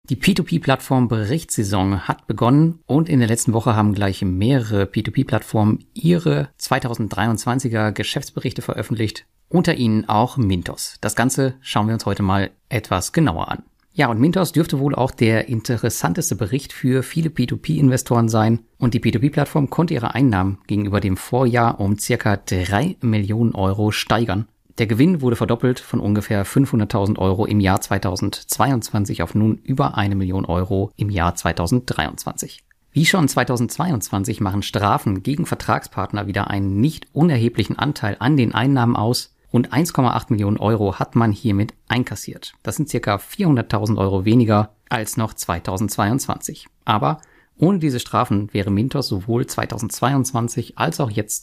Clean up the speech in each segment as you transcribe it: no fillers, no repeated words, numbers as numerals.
Die P2P-Plattform-Berichtssaison hat begonnen und in der letzten Woche haben gleich mehrere P2P-Plattformen ihre 2023er Geschäftsberichte veröffentlicht, unter ihnen auch Mintos. Das Ganze schauen wir uns heute mal etwas genauer an. Ja, und Mintos dürfte wohl auch der interessanteste Bericht für viele P2P-Investoren sein und die P2P-Plattform konnte ihre Einnahmen gegenüber dem Vorjahr um ca. 3 Millionen Euro steigern. Der Gewinn wurde verdoppelt von ungefähr 500.000 Euro im Jahr 2022 auf nun über 1 Million Euro im Jahr 2023. Wie schon 2022 machen Strafen gegen Vertragspartner wieder einen nicht unerheblichen Anteil an den Einnahmen aus. Rund 1,8 Millionen Euro hat man hiermit einkassiert. Das sind ca. 400.000 Euro weniger als noch 2022. Aber ohne diese Strafen wäre Mintos sowohl 2022 als auch jetzt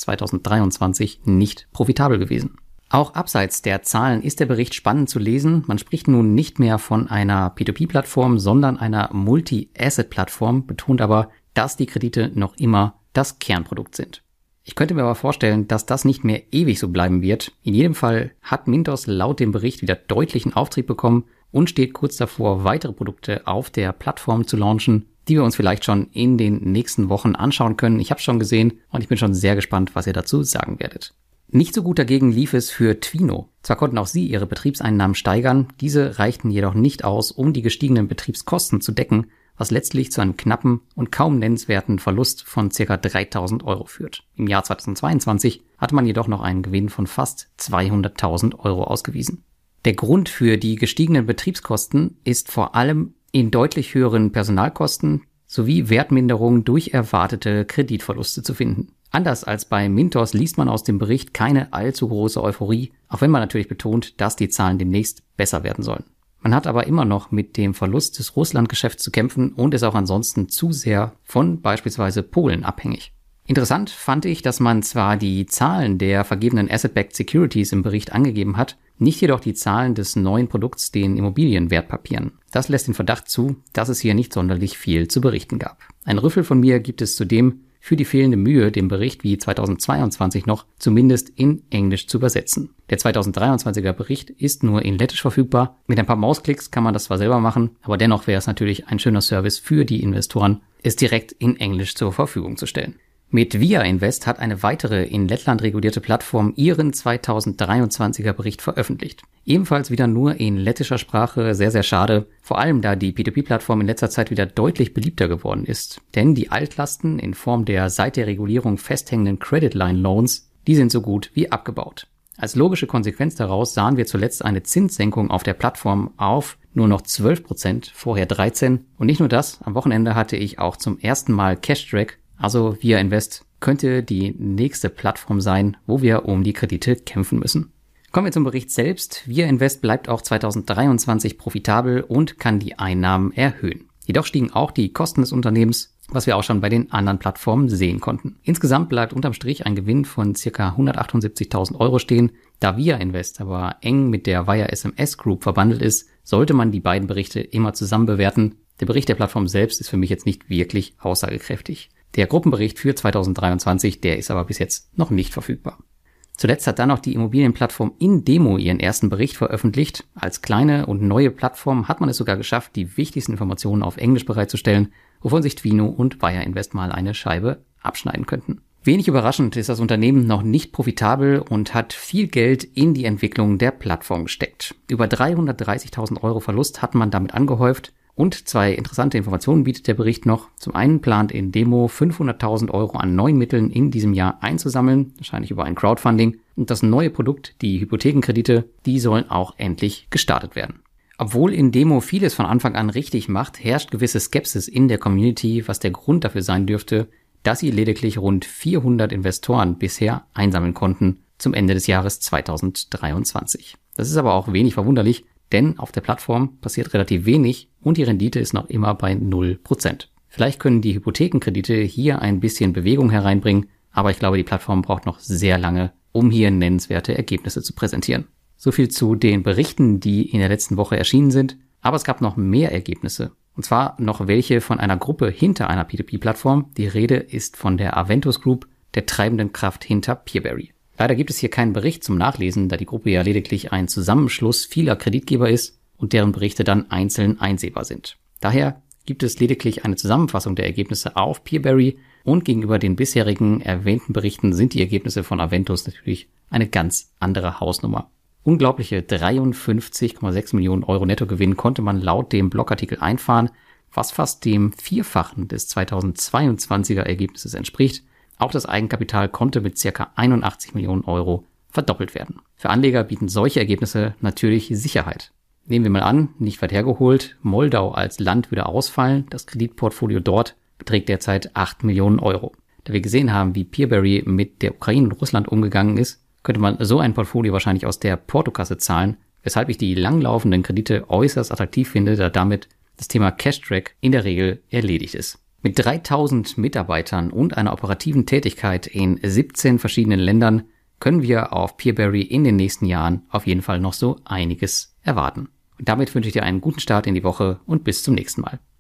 2023 nicht profitabel gewesen. Auch abseits der Zahlen ist der Bericht spannend zu lesen. Man spricht nun nicht mehr von einer P2P-Plattform, sondern einer Multi-Asset-Plattform, betont aber, dass die Kredite noch immer das Kernprodukt sind. Ich könnte mir aber vorstellen, dass das nicht mehr ewig so bleiben wird. In jedem Fall hat Mintos laut dem Bericht wieder deutlichen Auftrieb bekommen und steht kurz davor, weitere Produkte auf der Plattform zu launchen, die wir uns vielleicht schon in den nächsten Wochen anschauen können. Ich habe es schon gesehen und ich bin schon sehr gespannt, was ihr dazu sagen werdet. Nicht so gut dagegen lief es für Twino. Zwar konnten auch sie ihre Betriebseinnahmen steigern, diese reichten jedoch nicht aus, um die gestiegenen Betriebskosten zu decken, was letztlich zu einem knappen und kaum nennenswerten Verlust von ca. 3.000 Euro führt. Im Jahr 2022 hatte man jedoch noch einen Gewinn von fast 200.000 Euro ausgewiesen. Der Grund für die gestiegenen Betriebskosten ist vor allem in deutlich höheren Personalkosten sowie Wertminderungen durch erwartete Kreditverluste zu finden. Anders als bei Mintos liest man aus dem Bericht keine allzu große Euphorie, auch wenn man natürlich betont, dass die Zahlen demnächst besser werden sollen. Man hat aber immer noch mit dem Verlust des Russlandgeschäfts zu kämpfen und ist auch ansonsten zu sehr von beispielsweise Polen abhängig. Interessant fand ich, dass man zwar die Zahlen der vergebenen Asset-Backed Securities im Bericht angegeben hat, nicht jedoch die Zahlen des neuen Produkts, den Immobilienwertpapieren. Das lässt den Verdacht zu, dass es hier nicht sonderlich viel zu berichten gab. Ein Rüffel von mir gibt es zudem für die fehlende Mühe, den Bericht wie 2022 noch zumindest in Englisch zu übersetzen. Der 2023er Bericht ist nur in Lettisch verfügbar. Mit ein paar Mausklicks kann man das zwar selber machen, aber dennoch wäre es natürlich ein schöner Service für die Investoren, es direkt in Englisch zur Verfügung zu stellen. Mit Via Invest hat eine weitere in Lettland regulierte Plattform ihren 2023er Bericht veröffentlicht. Ebenfalls wieder nur in lettischer Sprache, sehr, sehr schade, vor allem da die P2P-Plattform in letzter Zeit wieder deutlich beliebter geworden ist. Denn die Altlasten in Form der seit der Regulierung festhängenden Credit Line Loans, die sind so gut wie abgebaut. Als logische Konsequenz daraus sahen wir zuletzt eine Zinssenkung auf der Plattform auf nur noch 12%, vorher 13%. Und nicht nur das, am Wochenende hatte ich auch zum ersten Mal Cash-Track. Also Via Invest könnte die nächste Plattform sein, wo wir um die Kredite kämpfen müssen. Kommen wir zum Bericht selbst. Via Invest bleibt auch 2023 profitabel und kann die Einnahmen erhöhen. Jedoch stiegen auch die Kosten des Unternehmens, was wir auch schon bei den anderen Plattformen sehen konnten. Insgesamt bleibt unterm Strich ein Gewinn von ca. 178.000 Euro stehen. Da Via Invest aber eng mit der Via SMS Group verbandelt ist, sollte man die beiden Berichte immer zusammen bewerten. Der Bericht der Plattform selbst ist für mich jetzt nicht wirklich aussagekräftig. Der Gruppenbericht für 2023, der ist aber bis jetzt noch nicht verfügbar. Zuletzt hat dann noch die Immobilienplattform Indemo ihren ersten Bericht veröffentlicht. Als kleine und neue Plattform hat man es sogar geschafft, die wichtigsten Informationen auf Englisch bereitzustellen, wovon sich Twino und Via Invest mal eine Scheibe abschneiden könnten. Wenig überraschend ist das Unternehmen noch nicht profitabel und hat viel Geld in die Entwicklung der Plattform gesteckt. Über 330.000 Euro Verlust hat man damit angehäuft. Und zwei interessante Informationen bietet der Bericht noch. Zum einen plant Indemo 500.000 Euro an neuen Mitteln in diesem Jahr einzusammeln, wahrscheinlich über ein Crowdfunding. Und das neue Produkt, die Hypothekenkredite, die sollen auch endlich gestartet werden. Obwohl Indemo vieles von Anfang an richtig macht, herrscht gewisse Skepsis in der Community, was der Grund dafür sein dürfte, dass sie lediglich rund 400 Investoren bisher einsammeln konnten zum Ende des Jahres 2023. Das ist aber auch wenig verwunderlich, denn auf der Plattform passiert relativ wenig und die Rendite ist noch immer bei 0%. Vielleicht können die Hypothekenkredite hier ein bisschen Bewegung hereinbringen, aber ich glaube, die Plattform braucht noch sehr lange, um hier nennenswerte Ergebnisse zu präsentieren. So viel zu den Berichten, die in der letzten Woche erschienen sind, aber es gab noch mehr Ergebnisse. Und zwar noch welche von einer Gruppe hinter einer P2P-Plattform. Die Rede ist von der Aventus Group, der treibenden Kraft hinter Peerberry. Leider gibt es hier keinen Bericht zum Nachlesen, da die Gruppe ja lediglich ein Zusammenschluss vieler Kreditgeber ist und deren Berichte dann einzeln einsehbar sind. Daher gibt es lediglich eine Zusammenfassung der Ergebnisse auf Peerberry und gegenüber den bisherigen erwähnten Berichten sind die Ergebnisse von Aventus natürlich eine ganz andere Hausnummer. Unglaubliche 53,6 Millionen Euro Nettogewinn konnte man laut dem Blogartikel einfahren, was fast dem Vierfachen des 2022er Ergebnisses entspricht. Auch das Eigenkapital konnte mit ca. 81 Millionen Euro verdoppelt werden. Für Anleger bieten solche Ergebnisse natürlich Sicherheit. Nehmen wir mal an, nicht weit hergeholt, Moldau als Land würde ausfallen, das Kreditportfolio dort beträgt derzeit 8 Millionen Euro. Da wir gesehen haben, wie Peerberry mit der Ukraine und Russland umgegangen ist, könnte man so ein Portfolio wahrscheinlich aus der Portokasse zahlen, weshalb ich die langlaufenden Kredite äußerst attraktiv finde, da damit das Thema Cash-Track in der Regel erledigt ist. Mit 3000 Mitarbeitern und einer operativen Tätigkeit in 17 verschiedenen Ländern können wir auf Peerberry in den nächsten Jahren auf jeden Fall noch so einiges erwarten. Und damit wünsche ich dir einen guten Start in die Woche und bis zum nächsten Mal.